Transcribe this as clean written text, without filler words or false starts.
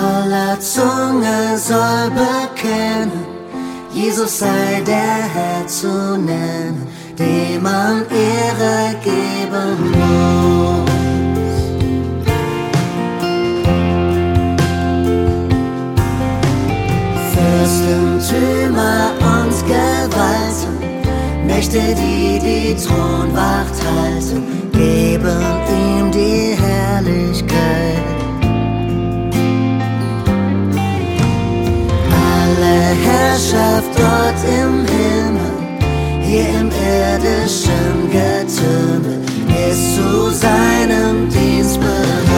Aller Zunge soll bekennen, Jesus sei der Herr zu nennen, dem man Ehre geben muss. Fürstentümer und Gewalten, Mächte, die die Thronwacht halten, geben ihm die Herrlichkeit. Alle Herrschaft dort im Himmel, hier im irdischen Getümmel, ist zu seinem Dienst bereit.